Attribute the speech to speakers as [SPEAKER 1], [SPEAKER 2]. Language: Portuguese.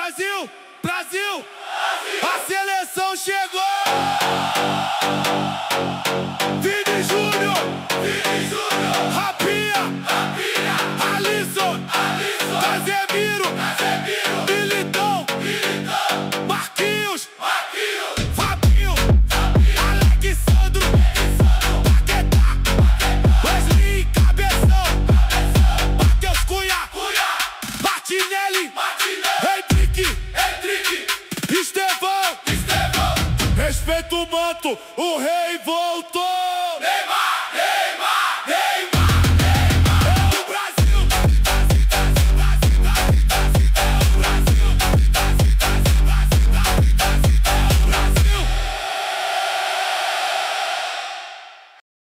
[SPEAKER 1] Brasil, Brasil, a seleção chegou! Vini Júnior, Rapinha, Alisson, Casemiro,